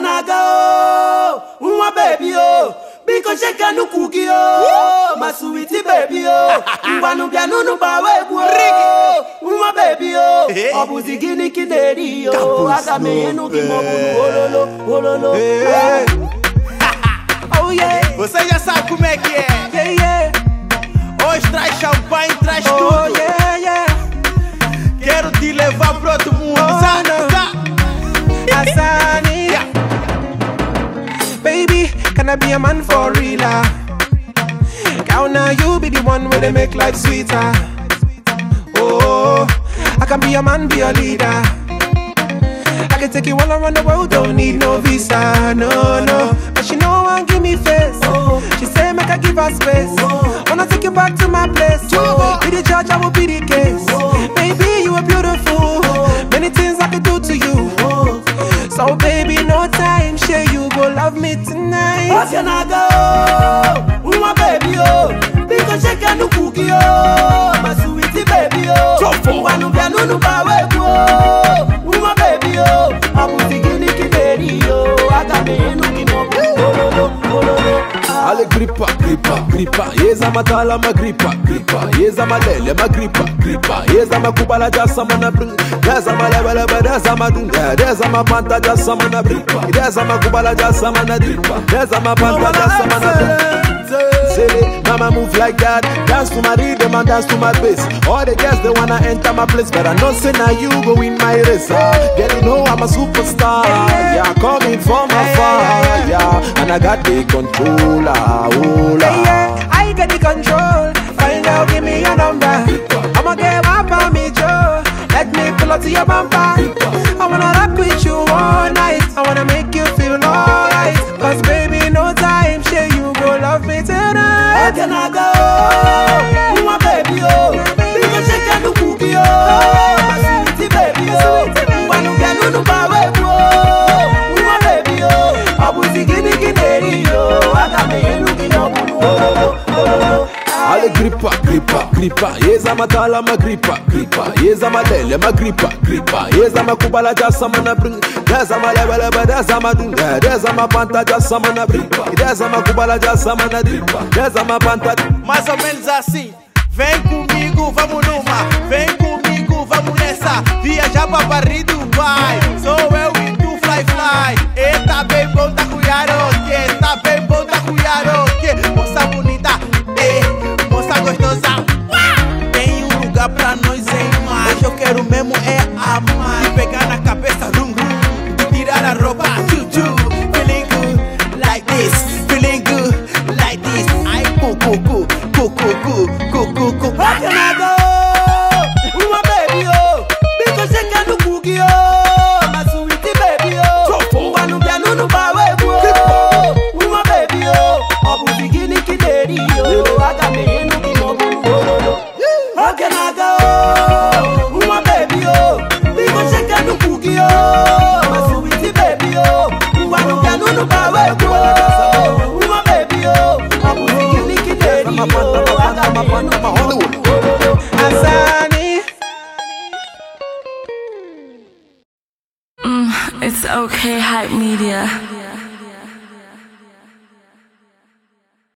naga unwa baby biko sheka nukugi my sweetie baby ngwanu bia nunu bawebu unwa baby obuzi gini kineri aga menu kimobu ololo oh yeah. Você já sabe como é que é. Yeah, yeah. Hoje traz champanhe, traz tudo. Oh yeah, yeah. Quero te levar pro outro mundo. Asani. Yeah. Baby, can I be a man for real? Girl, now you be the one where they make life sweeter. Oh, I can be a man, be a leader. I can take you all around the world, don't need no visa, no. But she know one give me face. She say make I give her space. Wanna take you back to my place. Be the judge, I will be the case. Baby, you are beautiful. Many things I could do to you. So baby, no time, share you go love me tonight. What can I go? My baby, because she can do cookie, my sweetie baby, one of your no my baby, I was thinking I got me Ale gripa, yeza matala ma gripa, yeza malele ma gripa, yeza makubala jasa mana bring, yeza malebele yeza madung, yeza mapanta jasa mana bring, yeza makubala jasa mana gripa, yeza mapanta jasa mana bring. Say, mama move like that, dance to my rhythm and dance to my bass. All the girls they wanna enter my place, but I know say now you go win my race. Girl, you know I'm a superstar, yeah, coming from afar, yeah, and I got the controller. Yeah, I get the control. Find out, give me your number. I'ma get my me Joe. Let me pull up to your bumper. I wanna rock with you all night. I wanna make you feel alright. Cause baby, no time, share you go love me tonight. How can I go? My baby, because she can do cookie, my sweetie baby, one who can do my baby, I was thinking I got me Ale gripa, yeza matala ma gripa, yeza malele ma gripa, yeza makubala jasa mana bring, yeza malebele yeza madung, yeza mapanta jasa mana bring, yeza makubala jasa mana gripa, yeza mapanta. Mais ou menos assim. Vem comigo, vamos numa. Vem comigo, vamos nessa. Viajar pra Paris, Dubai. Sou eu e tu, fly. E tá bem bom, tá cuidaroque. Tá bem bom, tá cuidaroque. Moça bonita, moça gostosa. Tem lugar pra nós em mais. Eu quero mesmo é amar. E pegar na cabeça, rum. E tirar a roupa, chuchu. Feeling good like this. Feeling good like this. Ai, cu. How can I go? My baby, because she can do cookie, my sweetie baby, one who can do my baby, I was beginning to I got me how can I go? My baby, because she can do cookie, my sweetie baby, one who can do my baby, I was beginning to Asani. It's okay, Hype Media.